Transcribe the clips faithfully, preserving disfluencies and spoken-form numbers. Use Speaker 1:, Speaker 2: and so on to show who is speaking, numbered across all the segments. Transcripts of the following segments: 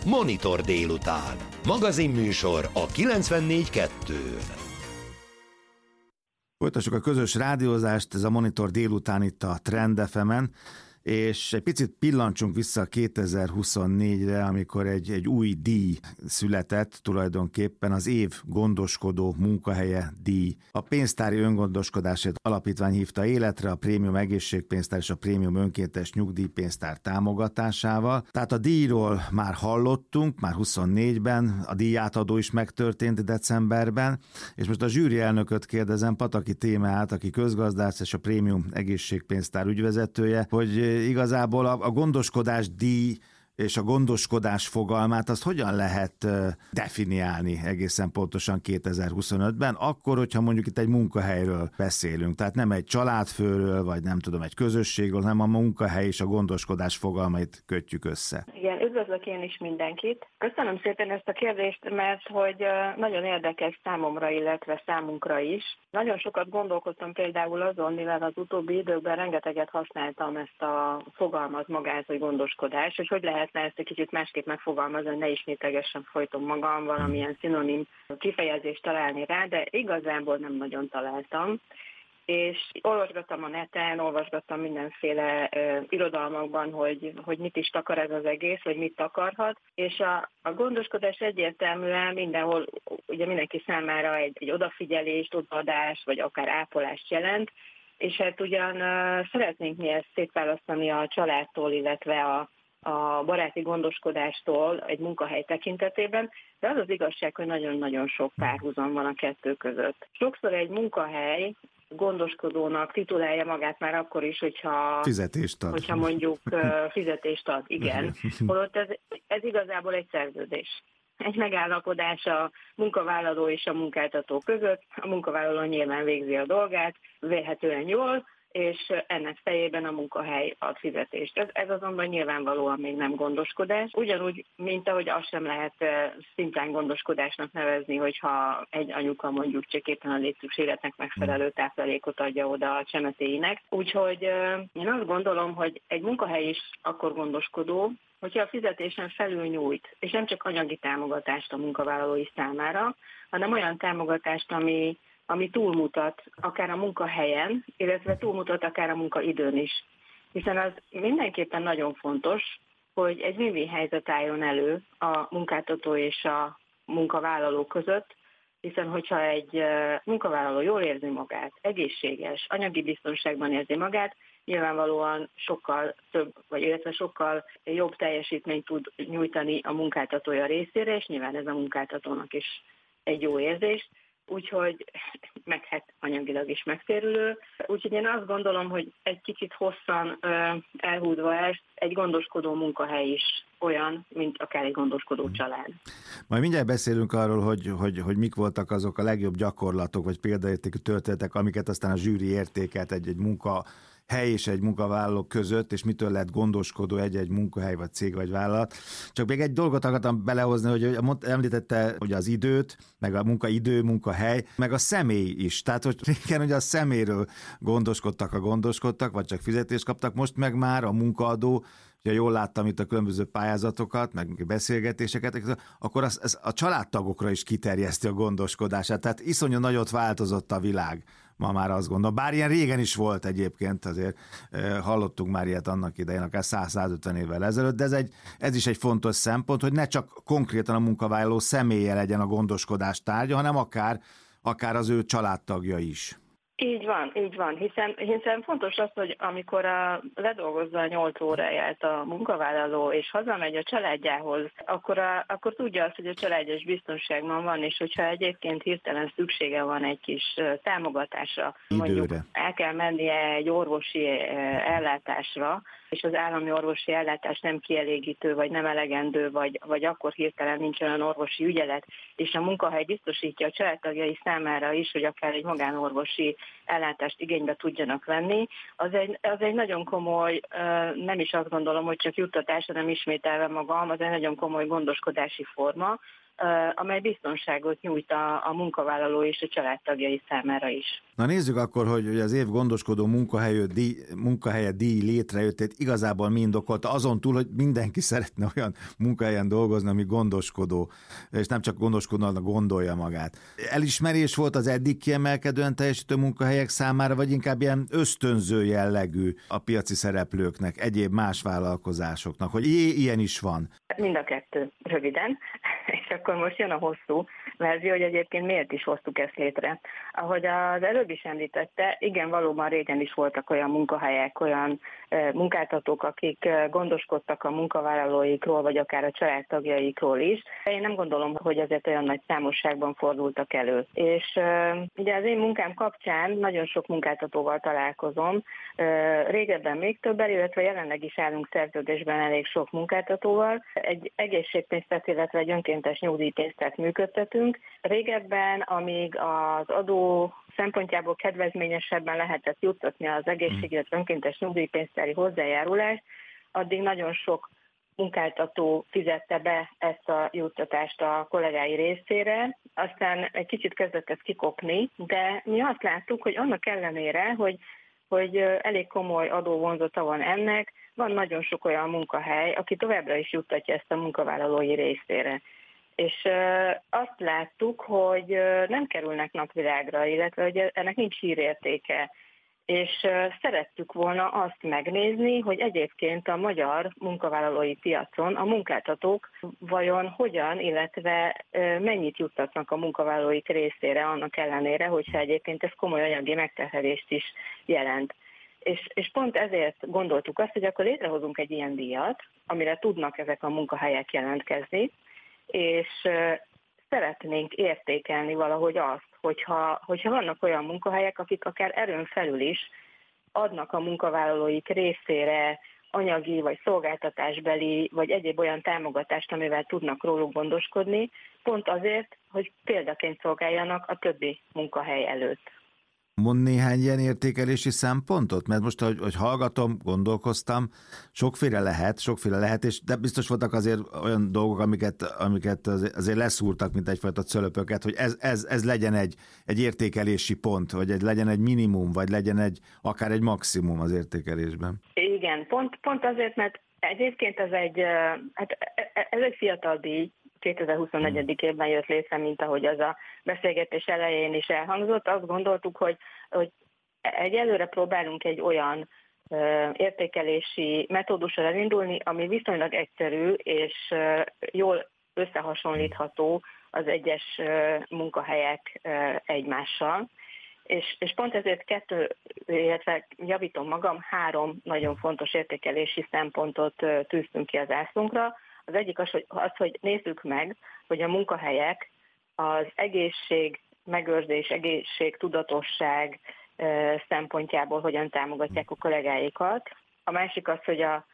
Speaker 1: Monitor délután. Magazinműsor a kilencvennégy kettőn.
Speaker 2: Folytassuk a közös rádiózást, ez a Monitor délután itt a Trend ef emen, és egy picit pillancsunk vissza kétezer-huszonnégyre, amikor egy, egy új díj született, tulajdonképpen az év gondoskodó munkahelye díj. A Pénztári Öngondoskodásért Alapítvány hívta életre a Prémium Egészségpénztár és a Prémium Önkéntes Nyugdíjpénztár támogatásával. Tehát a díjról már hallottunk, már huszonnégyben, a díjátadó is megtörtént decemberben, és most a zsűri elnököt kérdezem, Pataki Témeát, aki közgazdász és a Prémium Egészségpénztár ügyvezetője, hogy igazából a, a gondoskodás díj és a gondoskodás fogalmát azt hogyan lehet uh, definiálni egészen pontosan kétezer-huszonötben, akkor, hogyha mondjuk itt egy munkahelyről beszélünk, tehát nem egy családfőről, vagy nem tudom, egy közösségről, hanem a munkahely és a gondoskodás fogalmait kötjük össze.
Speaker 3: Igen, üdvözlök én is mindenkit. Köszönöm szépen ezt a kérdést, mert hogy nagyon érdekes számomra, illetve számunkra is. Nagyon sokat gondolkodtam például azon, mivel az utóbbi időkben rengeteget használtam ezt a fogalmat magát, hogy gondoskodás, hogy hogy lehetne ezt egy kicsit másképp megfogalmazni, hogy ne ismételgessem folyton magam, valamilyen szinonim kifejezést találni rá, de igazából nem nagyon találtam. És olvasgattam a neten, olvasgattam mindenféle uh, irodalmakban, hogy, hogy mit is takar ez az egész, vagy mit takarhat, és a, a gondoskodás egyértelműen mindenhol, ugye mindenki számára egy, egy odafigyelést, odaadást, vagy akár ápolást jelent, és hát ugyan uh, szeretnénk mi ezt szétválasztani a családtól, illetve a a baráti gondoskodástól egy munkahely tekintetében, de az az igazság, hogy nagyon-nagyon sok párhuzam van a kettő között. Sokszor egy munkahely gondoskodónak titulálja magát már akkor is, hogyha,
Speaker 2: fizetést ad.
Speaker 3: hogyha mondjuk fizetést ad, igen. Holott ez, ez igazából egy szerződés. Egy megállapodás a munkavállaló és a munkáltató között. A munkavállaló nyilván végzi a dolgát, vélhetően jól, és ennek fejében a munkahely ad fizetést. Ez, ez azonban nyilvánvalóan még nem gondoskodás. Ugyanúgy, mint ahogy azt sem lehet szimplán gondoskodásnak nevezni, hogyha egy anyuka mondjuk csak éppen a létszükségletnek megfelelő táplálékot adja oda a csemetéinek. Úgyhogy én azt gondolom, hogy egy munkahely is akkor gondoskodó, hogyha a fizetésen felül nyújt, és nem csak anyagi támogatást a munkavállalói számára, hanem olyan támogatást, ami ami túlmutat akár a munkahelyen, illetve túlmutat akár a munkaidőn is. Hiszen az mindenképpen nagyon fontos, hogy egy win-win helyzet álljon elő a munkáltató és a munkavállaló között, hiszen hogyha egy munkavállaló jól érzi magát, egészséges, anyagi biztonságban érzi magát, nyilvánvalóan sokkal több, vagy illetve sokkal jobb teljesítményt tud nyújtani a munkáltatója részére, és nyilván ez a munkáltatónak is egy jó érzés. Úgyhogy meg hát anyagilag is megtérülő. Úgyhogy én azt gondolom, hogy egy kicsit hosszan elhúzva ezt, egy gondoskodó munkahely is olyan, mint akár egy gondoskodó család.
Speaker 2: Majd mindjárt beszélünk arról, hogy, hogy, hogy mik voltak azok a legjobb gyakorlatok, vagy példaértékű történetek, amiket aztán a zsűri értékelt egy-egy munka hely és egy munkavállaló között, és mitől lehet gondoskodó egy-egy munkahely, vagy cég, vagy vállalat. Csak még egy dolgot akartam belehozni, hogy említette hogy az időt, meg a munkaidő, munkahely, meg a személy is. Tehát, hogy régen ugye a személyről gondoskodtak, a gondoskodtak, vagy csak fizetést kaptak, most meg már a munkaadó, ha jól láttam itt a különböző pályázatokat, meg beszélgetéseket, akkor az, az a családtagokra is kiterjeszti a gondoskodását. Tehát iszonyú nagyot változott a világ. Ma már azt gondolom. Bár ilyen régen is volt egyébként, azért e, hallottunk már ilyet annak idején, akár száz-százötven évvel ezelőtt, de ez, egy, ez is egy fontos szempont, hogy ne csak konkrétan a munkavállaló személye legyen a gondoskodás tárgya, hanem akár, akár az ő családtagja is.
Speaker 3: Így van, így van, hiszen, hiszen fontos az, hogy amikor a, ledolgozza a nyolc óráját a munkavállaló, és hazamegy a családjához, akkor, a, akkor tudja azt, hogy a családja is biztonságban van, és hogyha egyébként hirtelen szüksége van egy kis támogatásra,
Speaker 2: időre.
Speaker 3: Mondjuk el kell mennie egy orvosi ellátásra, és az állami orvosi ellátás nem kielégítő, vagy nem elegendő, vagy, vagy akkor hirtelen nincs olyan orvosi ügyelet, és a munkahely biztosítja a családtagjai számára is, hogy akár egy magánorvosi ellátást igénybe tudjanak venni, az egy, az egy nagyon komoly, nem is azt gondolom, hogy csak juttatás, hanem ismételve magam, az egy nagyon komoly gondoskodási forma, amely biztonságot nyújt a, a munkavállaló és a családtagjai számára is.
Speaker 2: Na nézzük akkor, hogy az év gondoskodó munkahelyet díj, munkahelye díj létrejöttét igazából mi indokolta, azon túl, hogy mindenki szeretne olyan munkahelyen dolgozni, ami gondoskodó, és nem csak gondoskodó, hanem gondolja magát. Elismerés volt az eddig kiemelkedően teljesítő munkahelyek számára, vagy inkább ilyen ösztönző jellegű a piaci szereplőknek, egyéb más vállalkozásoknak, hogy jé, ilyen is van?
Speaker 3: Mind a kettő, röviden. És akkor most jön a hosszú verzió, hogy egyébként miért is hoztuk ezt létre. Ahogy az előbb is említette, igen, valóban régen is voltak olyan munkahelyek, olyan munkáltatók, akik gondoskodtak a munkavállalóikról, vagy akár a családtagjaikról is. Én nem gondolom, hogy ezért olyan nagy számosságban fordultak elő. És ugye az én munkám kapcsán nagyon sok munkáltatóval találkozom, régebben még többel, illetve jelenleg is állunk szerződésben elég sok munkáltatóval. Egy egészségpénztart, illetve egy önkéntes nyugdíjpénztárt működtetünk. Régebben, amíg az adó szempontjából kedvezményesebben lehetett juttatni az egészség, illetve önkéntes nyugdíjpénztári hozzájárulást, addig nagyon sok munkáltató fizette be ezt a juttatást a kollégái részére, aztán egy kicsit kezdett ez kikopni, de mi azt láttuk, hogy annak ellenére, hogy, hogy elég komoly adóvonzata van ennek, van nagyon sok olyan munkahely, aki továbbra is juttatja ezt a munkavállalói részére. És azt láttuk, hogy nem kerülnek napvilágra, illetve hogy ennek nincs hírértéke. És szerettük volna azt megnézni, hogy egyébként a magyar munkavállalói piacon a munkáltatók vajon hogyan, illetve mennyit juttatnak a munkavállalóik részére annak ellenére, hogyha egyébként ez komoly anyagi megterhelést is jelent. És, és pont ezért gondoltuk azt, hogy akkor létrehozunk egy ilyen díjat, amire tudnak ezek a munkahelyek jelentkezni, és szeretnénk értékelni valahogy azt, hogyha, hogyha vannak olyan munkahelyek, akik akár erőn felül is adnak a munkavállalóik részére anyagi vagy szolgáltatásbeli, vagy egyéb olyan támogatást, amivel tudnak róluk gondoskodni, pont azért, hogy példaként szolgáljanak a többi munkahely előtt.
Speaker 2: Mond néhány ilyen értékelési szempontot? Mert most, ahogy, hogy hallgatom, gondolkoztam, sokféle lehet, sokféle lehet, és de biztos voltak azért olyan dolgok, amiket, amiket azért leszúrtak, mint egyfajta cölöpöket, hogy ez, ez, ez legyen egy, egy értékelési pont, vagy egy, legyen egy minimum, vagy legyen egy, akár egy maximum az értékelésben.
Speaker 3: Igen, pont, pont azért, mert egyébként ez egy, hát ez egy fiatal díj, kétezer-huszonnégy. évben jött létre, mint ahogy az a beszélgetés elején is elhangzott. Azt gondoltuk, hogy, hogy egyelőre próbálunk egy olyan ö, értékelési metódussal elindulni, ami viszonylag egyszerű és ö, jól összehasonlítható az egyes ö, munkahelyek ö, egymással. És, és pont ezért kettő, illetve javítom magam, három nagyon fontos értékelési szempontot ö, tűztünk ki az ászlunkra. Az egyik az hogy, az, hogy nézzük meg, hogy a munkahelyek az egészség, megőrzés, egészség, tudatosság szempontjából hogyan támogatják a kollégáikat. A másik az, hogy a,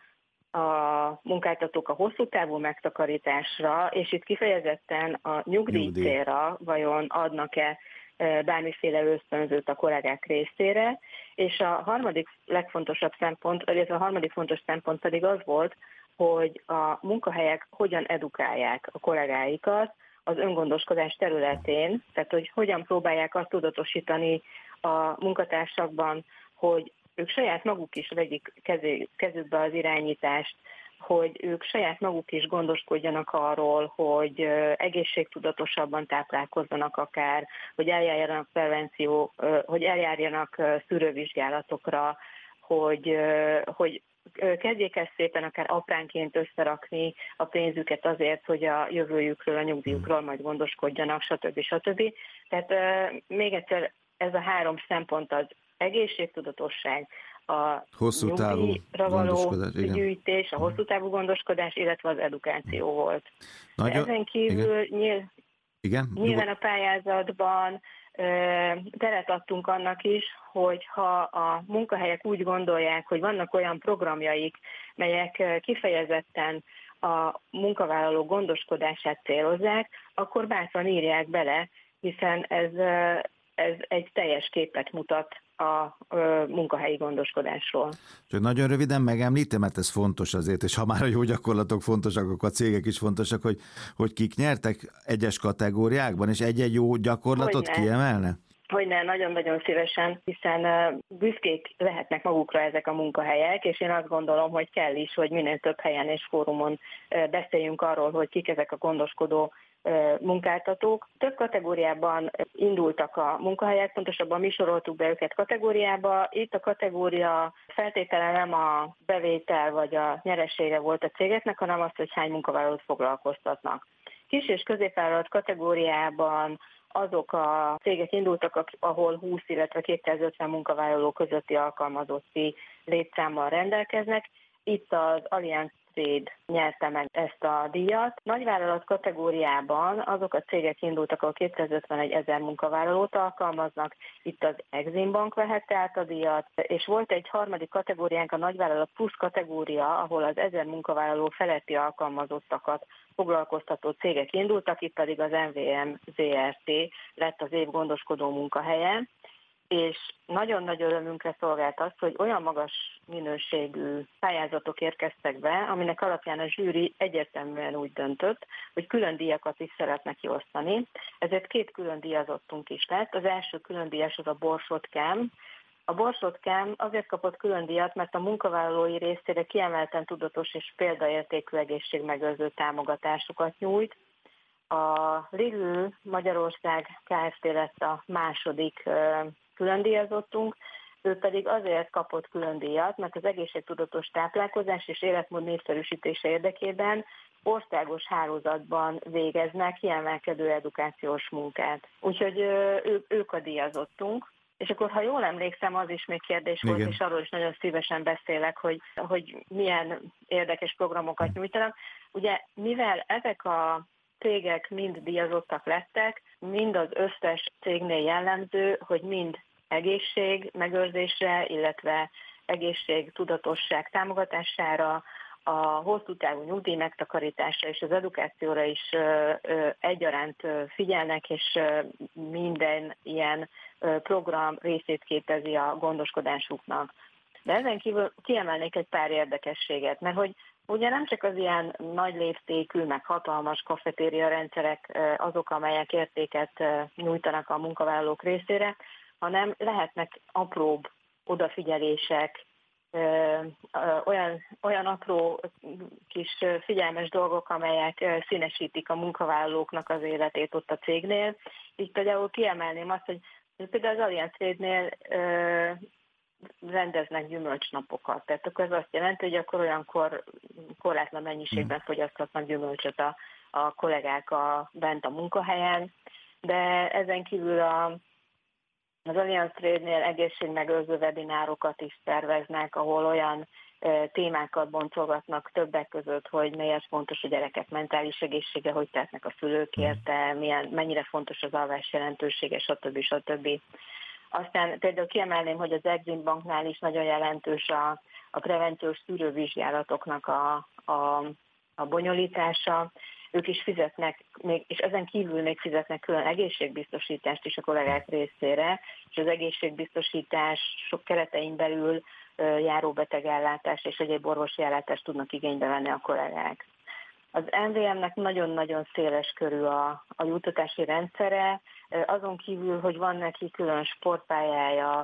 Speaker 3: a munkáltatók a hosszú távú megtakarításra, és itt kifejezetten a nyugdíj célra vajon adnak-e bármiféle ösztönzőt a kollégák részére, és a harmadik legfontosabb szempont, illetve a harmadik fontos szempont pedig az volt, hogy a munkahelyek hogyan edukálják a kollégáikat az öngondoskodás területén, tehát hogy hogyan próbálják azt tudatosítani a munkatársakban, hogy ők saját maguk is vegyik kezükbe az irányítást, hogy ők saját maguk is gondoskodjanak arról, hogy egészségtudatosabban táplálkozzanak akár, hogy eljárjanak prevenció, hogy eljárjanak szűrővizsgálatokra, hogy, hogy kezdjék ezt szépen akár apránként összerakni a pénzüket azért, hogy a jövőjükről, a nyugdíjukról majd gondoskodjanak, stb. stb. Tehát még egyszer ez a három szempont az egészségtudatosság, a
Speaker 2: hosszú
Speaker 3: nyugdíjra való gyűjtés, a hosszú távú gondoskodás, illetve az edukáció volt. Nagyon, ezen kívül igen. Nyilv,
Speaker 2: igen?
Speaker 3: nyilván a pályázatban teret adtunk annak is, hogy ha a munkahelyek úgy gondolják, hogy vannak olyan programjaik, melyek kifejezetten a munkavállaló gondoskodását célozzák, akkor bátran írják bele, hiszen ez, ez egy teljes képet mutat a munkahelyi gondoskodásról.
Speaker 2: Csak nagyon röviden megemlítem, mert ez fontos azért, és ha már a jó gyakorlatok fontosak, akkor a cégek is fontosak, hogy, hogy kik nyertek egyes kategóriákban, és egy-egy jó gyakorlatot
Speaker 3: Hogyne.
Speaker 2: kiemelne?
Speaker 3: Hogyne, nagyon-nagyon szívesen, hiszen büszkék lehetnek magukra ezek a munkahelyek, és én azt gondolom, hogy kell is, hogy minél több helyen és fórumon beszéljünk arról, hogy kik ezek a gondoskodó munkáltatók. Több kategóriában indultak a munkahelyek, pontosabban mi soroltuk be őket kategóriába. Itt a kategória feltétele nem a bevétel vagy a nyeresége volt a cégeknek, hanem az, hogy hány munkavállalót foglalkoztatnak. Kis- és középvállalat kategóriában azok a cégek indultak, ahol húsz, illetve kétszázötven munkavállaló közötti alkalmazotti létszámmal rendelkeznek. Itt az Allianz Trade nyerte meg ezt a díjat. Nagyvállalat kategóriában azok a cégek indultak, ahol kétszázötvenegy ezer munkavállalót alkalmaznak. Itt az Exim Bank vehette át a díjat, és volt egy harmadik kategóriánk, a nagyvállalat plusz kategória, ahol az ezer munkavállaló feletti alkalmazottakat foglalkoztató cégek indultak, itt pedig az em vé em zé er té lett az év gondoskodó munkahelye, és nagyon nagy örömünkre szolgált az, hogy olyan magas minőségű pályázatok érkeztek be, aminek alapján a zsűri egyértelműen úgy döntött, hogy külön díjakat is szeretne kiosztani. Ezért két külön díjazottunk is lett. Az első külön díjas az a Borsod-Kem. A Borsod-Kem azért kapott külön díjat, mert a munkavállalói részére kiemelten tudatos és példaértékű egészségmegőrző támogatásokat nyújt. A Lidl Magyarország Kft. Lett a második külön díjazottunk, ő pedig azért kapott külön díjat, mert az egészségtudatos táplálkozás és életmód népszerűsítése érdekében országos hálózatban végeznek kiemelkedő edukációs munkát. Úgyhogy ő, ők a díjazottunk. És akkor, ha jól emlékszem, az is még kérdés volt, igen. És arról is nagyon szívesen beszélek, hogy, hogy milyen érdekes programokat nyújtanak. Ugye, mivel ezek a cégek mind díjazottak lettek, mind az összes cégnél jellemző, hogy mind egészség megőrzésre, illetve egészségtudatosság támogatására, a hosszú távú nyugdíj megtakarításra és az edukációra is egyaránt figyelnek, és minden ilyen program részét képezi a gondoskodásuknak. De ezen kívül kiemelnék egy pár érdekességet, mert hogy ugye nem csak az ilyen nagy léptékű, meg hatalmas kafetéria rendszerek azok, amelyek értéket nyújtanak a munkavállalók részére, hanem lehetnek apróbb odafigyelések, olyan, olyan apró kis figyelmes dolgok, amelyek színesítik a munkavállalóknak az életét ott a cégnél. Így például kiemelném azt, hogy például az Allianz Trade-nél rendeznek gyümölcsnapokat. Tehát akkor ez azt jelenti, hogy akkor olyankor korlátlan mennyiségben fogyaszthatnak gyümölcsöt a, a kollégák a, bent a munkahelyen, de ezen kívül a Az Allianz Trade-nél egészségmegőrző webinárokat is szerveznek, ahol olyan e, témákat boncolgatnak többek között, hogy miért fontos a gyerekek mentális egészsége, hogy tehetnek a szülők érte, milyen, mennyire fontos az alvás jelentősége, stb. stb. Aztán például kiemelném, hogy az Exim Banknál is nagyon jelentős a, a prevenciós szűrővizsgálatoknak a, a, a bonyolítása. Ők is fizetnek, még, és ezen kívül még fizetnek külön egészségbiztosítást is a kollégák részére, és az egészségbiztosítás sok keretein belül járó betegellátást és egyéb orvosi ellátást tudnak igénybe venni a kollégák. Az em vé em-nek nagyon-nagyon széles körű a, a juttatási rendszere, azon kívül, hogy van neki külön sportpályája,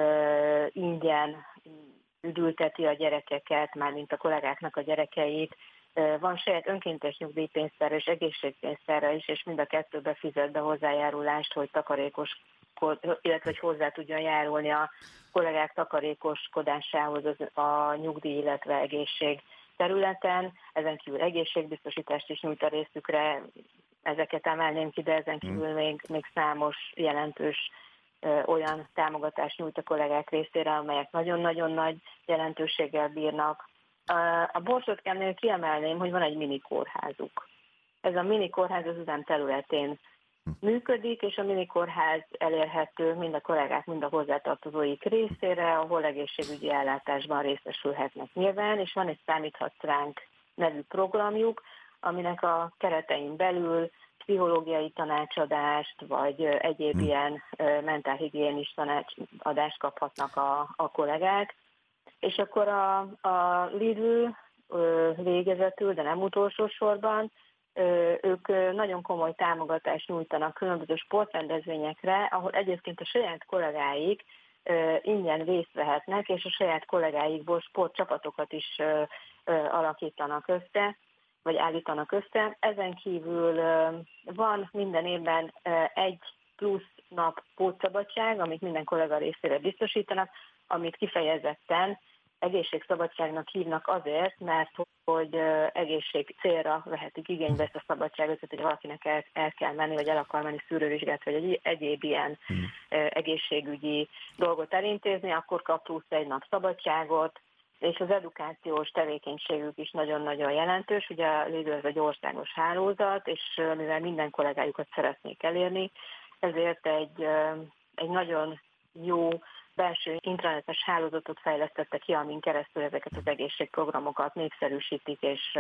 Speaker 3: ingyen üdülteti a gyerekeket, mármint a kollégáknak a gyerekeit, van saját önkéntes nyugdíjpénztára és egészségpénztára is, és mind a kettőbe fizet be hozzájárulást, hogy takarékos, illetve hogy hozzá tudjon járulni a kollégák takarékoskodásához a nyugdíj, illetve egészség területen. Ezen kívül egészségbiztosítást is nyújt a részükre, ezeket emelném ki, de ezen kívül még, még számos jelentős ö, olyan támogatást nyújt a kollégák részére, amelyek nagyon-nagyon nagy jelentőséggel bírnak. A Borsod-Kemnél kiemelném, hogy van egy mini kórházuk. Ez a mini kórház az üzem területén működik, és a mini kórház elérhető mind a kollégák, mind a hozzátartozóik részére, ahol egészségügyi ellátásban részesülhetnek nyilván, és van egy Számíthatsz ránk nevű programjuk, aminek a keretein belül pszichológiai tanácsadást, vagy egyéb hmm. ilyen mentálhigiénis tanácsadást kaphatnak a, a kollégák. És akkor a, a Lidl végezetül, de nem utolsó sorban, ők nagyon komoly támogatást nyújtanak különböző sportrendezvényekre, ahol egyébként a saját kollégáik ingyen részt vehetnek, és a saját kollégáikból sportcsapatokat is alakítanak össze, vagy állítanak össze. Ezen kívül van minden évben egy plusz nap pótszabadság, amit minden kollega részére biztosítanak, amit kifejezetten egészségszabadságnak hívnak azért, mert hogy egészség célra vehetik igénybe ezt a szabadságot, hogy valakinek el, el kell menni, vagy el akar menni szűrővizsgát, vagy egy egyéb ilyen hmm. egészségügyi dolgot elintézni, akkor kap plusz egy nap szabadságot, és az edukációs tevékenységük is nagyon-nagyon jelentős. Ugye a Lidl ez egy országos hálózat, és mivel minden kollégájukat szeretnék elérni, ezért egy, egy nagyon jó belső intranetes hálózatot fejlesztettek ki, amin keresztül ezeket az egészségprogramokat népszerűsítik, és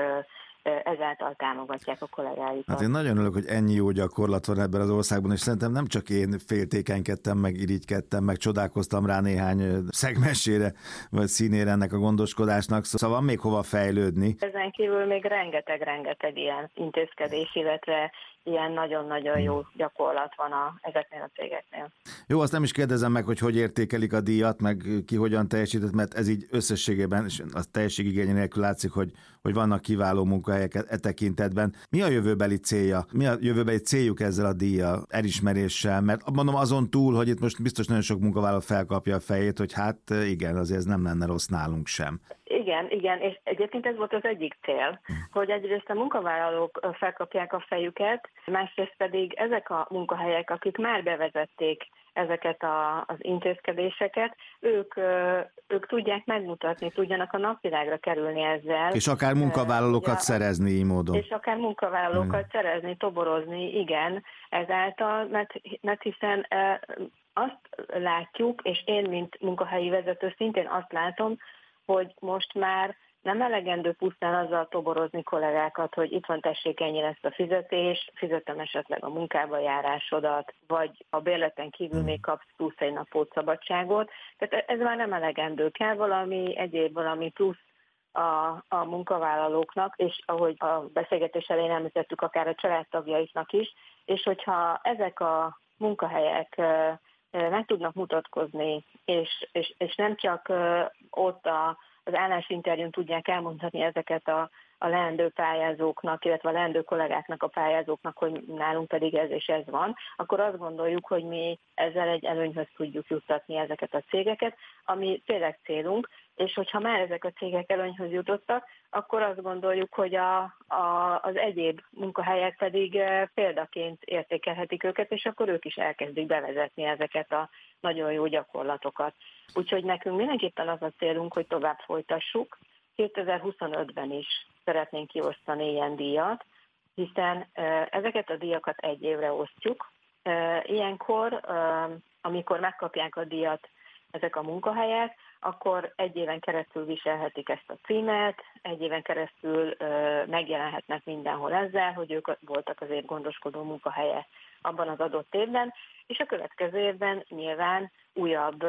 Speaker 3: ezáltal támogatják a kollégáikat.
Speaker 2: Hát én nagyon örülök, hogy ennyi jó gyakorlat van ebben az országban, és szerintem nem csak én féltékenykedtem, meg irigykedtem, meg csodálkoztam rá néhány szegmensére, vagy színére ennek a gondoskodásnak, szóval van még hova fejlődni.
Speaker 3: Ezen kívül még rengeteg-rengeteg ilyen intézkedés, illetve ilyen nagyon-nagyon jó gyakorlat van a, ezeknél a cégeknél.
Speaker 2: Jó, azt nem is kérdezem meg, hogy hogy értékelik a díjat, meg ki hogyan teljesített, mert ez így összességében, és a teljességigény nélkül látszik, hogy, hogy vannak kiváló munkahelyek e tekintetben. Mi a jövőbeli célja? Mi a jövőbeli céljuk ezzel a díjjal, elismeréssel? Mert mondom azon túl, hogy itt most biztos nagyon sok munkavállaló felkapja a fejét, hogy hát igen, azért ez nem lenne rossz nálunk sem.
Speaker 3: Igen, igen, és egyébként ez volt az egyik cél, hogy egyrészt a munkavállalók felkapják a fejüket, másrészt pedig ezek a munkahelyek, akik már bevezették ezeket a, az intézkedéseket, ők, ők tudják megmutatni, tudjanak a napvilágra kerülni ezzel.
Speaker 2: És akár munkavállalókat ugye, szerezni így módon.
Speaker 3: És akár munkavállalókat hmm. szerezni, toborozni, igen, ezáltal, mert, mert hiszen azt látjuk, és én, mint munkahelyi vezető szintén azt látom, hogy most már nem elegendő pusztán azzal toborozni kollégákat, hogy itt van, tessék, ennyi lesz a fizetés, fizetem esetleg a munkába járásodat, vagy a bérleten kívül még kapsz plusz egy napot szabadságot. Tehát ez már nem elegendő, kell valami egyéb, valami plusz a, a munkavállalóknak, és ahogy a beszélgetés elején említettük, akár a családtagjaiknak is, és hogyha ezek a munkahelyek meg tudnak mutatkozni, és, és, és nem csak ott a, az állásinterjún tudják elmondani ezeket a, a leendő pályázóknak, illetve a leendő kollégáknak, a pályázóknak, hogy nálunk pedig ez és ez van, akkor azt gondoljuk, hogy mi ezzel egy előnyhöz tudjuk juttatni ezeket a cégeket, ami tényleg célunk, és hogyha már ezek a cégek előnyhöz jutottak, akkor azt gondoljuk, hogy a, a, az egyéb munkahelyek pedig példaként értékelhetik őket, és akkor ők is elkezdik bevezetni ezeket a nagyon jó gyakorlatokat. Úgyhogy nekünk mindenképpen az a célunk, hogy tovább folytassuk. kétezer-huszonötben is szeretnénk kiosztani ilyen díjat, hiszen ezeket a díjakat egy évre osztjuk. Ilyenkor, amikor megkapják a díjat ezek a munkahelyek, akkor egy éven keresztül viselhetik ezt a címet, egy éven keresztül megjelenhetnek mindenhol ezzel, hogy ők voltak az év gondoskodó munkahelye abban az adott évben, és a következő évben nyilván újabb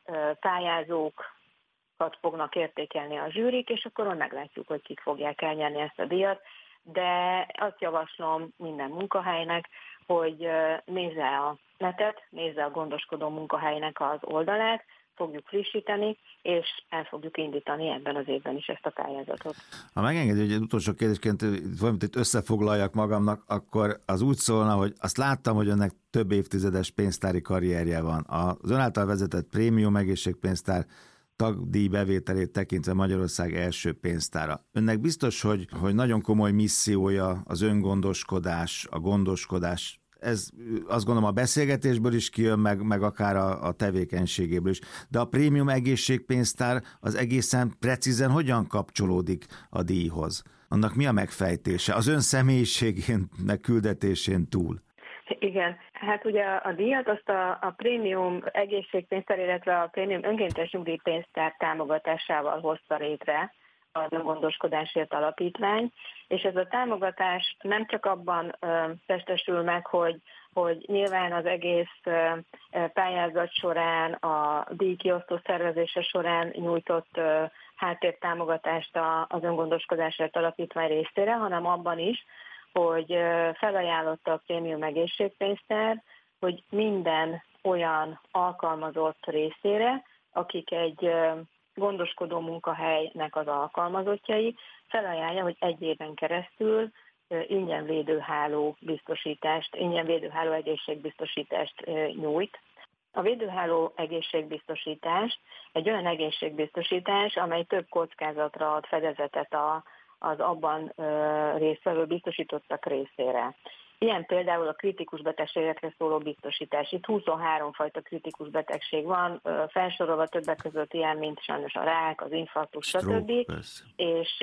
Speaker 3: pályázókat fognak értékelni a zsűrik, és akkor meglátjuk, hogy kik fogják elnyerni ezt a díjat, de azt javaslom minden munkahelynek, hogy nézze a netet, nézze a gondoskodó munkahelynek az oldalát, fogjuk frissíteni, és el fogjuk indítani ebben az évben is ezt a pályázatot. Ha
Speaker 2: megengedi, hogy egy utolsó kérdésként valamit itt összefoglaljak magamnak, akkor az úgy szólna, hogy azt láttam, hogy önnek több évtizedes pénztári karrierje van. Az ön által vezetett prémium egészségpénztár tagdíj bevételét tekintve Magyarország első pénztára. Önnek biztos, hogy, hogy nagyon komoly missziója az öngondoskodás, a gondoskodás. Ez azt gondolom a beszélgetésből is kijön, meg, meg akár a, a tevékenységéből is. De a prémium egészségpénztár az egészen precízen hogyan kapcsolódik a díjhoz? Annak mi a megfejtése? Az ön személyiségén, meg küldetésén túl?
Speaker 3: Igen, hát ugye a díjat azt a, a prémium egészségpénztár, illetve a prémium önkéntes nyugdíjpénztár támogatásával hozta létre az Öngondoskodásért Alapítvány, és ez a támogatás nem csak abban ö, testesül meg, hogy, hogy nyilván az egész ö, pályázat során, a díjkiosztó szervezése során nyújtott ö, háttértámogatást az Öngondoskodásért Alapítvány részére, hanem abban is, hogy ö, felajánlotta a prémium egészségpénztár, hogy minden olyan alkalmazott részére, akik egy ö, gondoskodó munkahelynek az alkalmazottjai, felajánlja, hogy egy éven keresztül ingyen védőháló biztosítást, ingyen védőháló egészségbiztosítást nyújt. A védőháló egészségbiztosítás egy olyan egészségbiztosítás, amely több kockázatra ad fedezetet az abban résztvevő biztosítottak részére. Ilyen például a kritikus betegségekre szóló biztosítás. Itt huszonhárom fajta kritikus betegség van, felsorolva többek között ilyen, mint sajnos a rák, az infarktus, stb. És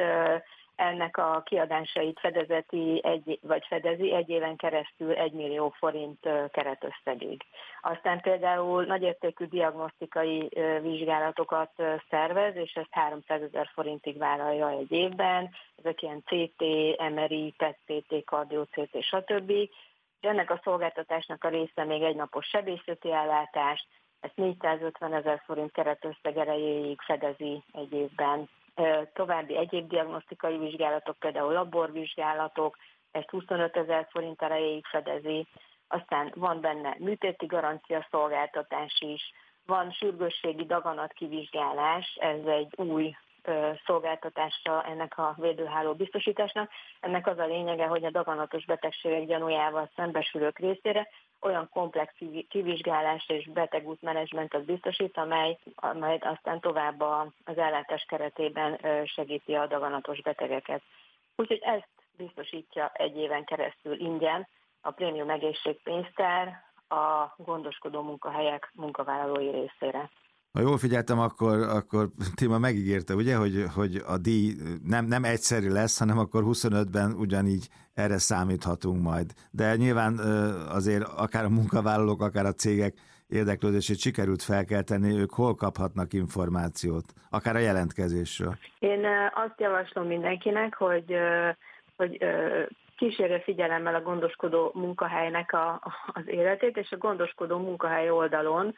Speaker 3: ennek a kiadásait fedezeti, egy, vagy fedezi egy éven keresztül egy millió forint keretösszegig. Aztán például nagyértékű diagnosztikai vizsgálatokat szervez, és ezt háromszázezer forintig vállalja egy évben. Ezek ilyen cé té, em er i, pé e té cé té, kardió-cé té, stb. És ennek a szolgáltatásnak a része még egynapos sebészeti ellátás, ezt négyszázötvenezer forint keretösszeg erejéig fedezi egy évben. További egyéb diagnosztikai vizsgálatok, például laborvizsgálatok, ezt huszonötezer forint erejéig fedezi, aztán van benne műtéti garancia szolgáltatás is, van sürgősségi daganatkivizsgálás, ez egy új szolgáltatása ennek a védőháló biztosításnak. Ennek az a lényege, hogy a daganatos betegségek gyanújával szembesülők részére olyan komplex kivizsgálás és betegútmenedzsmentet biztosít, amely, amely aztán tovább az ellátás keretében segíti a daganatos betegeket. Úgyhogy ezt biztosítja egy éven keresztül ingyen a prémium egészségpénztár a gondoskodó munkahelyek munkavállalói részére.
Speaker 2: Ha jól figyeltem, akkor, akkor Téma megígérte, ugye, hogy, hogy a díj nem, nem egyszerű lesz, hanem akkor huszonötben ugyanígy erre számíthatunk majd. De nyilván azért akár a munkavállalók, akár a cégek érdeklődését sikerült felkelteni, ők hol kaphatnak információt, akár a jelentkezésről?
Speaker 3: Én azt javaslom mindenkinek, hogy, hogy kísérje figyelemmel a gondoskodó munkahelynek a, az életét, és a gondoskodó munkahely oldalon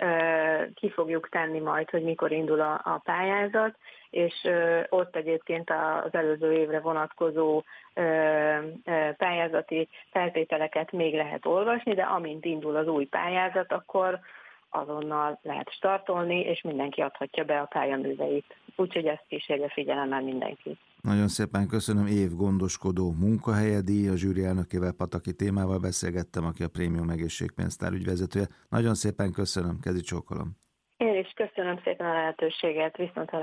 Speaker 3: ki fogjuk tenni majd, hogy mikor indul a, a pályázat, és ott egyébként az előző évre vonatkozó pályázati feltételeket még lehet olvasni, de amint indul az új pályázat, akkor azonnal lehet startolni, és mindenki adhatja be a pályaműveit. Úgyhogy ezt kísérje figyelemmel mindenki.
Speaker 2: Nagyon szépen köszönöm. Év gondoskodó munkahelyedíj, a zsűri elnökével, Pataki Témával beszélgettem, aki a prémium egészségpénztár ügyvezetője. Nagyon szépen köszönöm, kezi csókolom.
Speaker 3: Én is köszönöm szépen a lehetőséget, viszont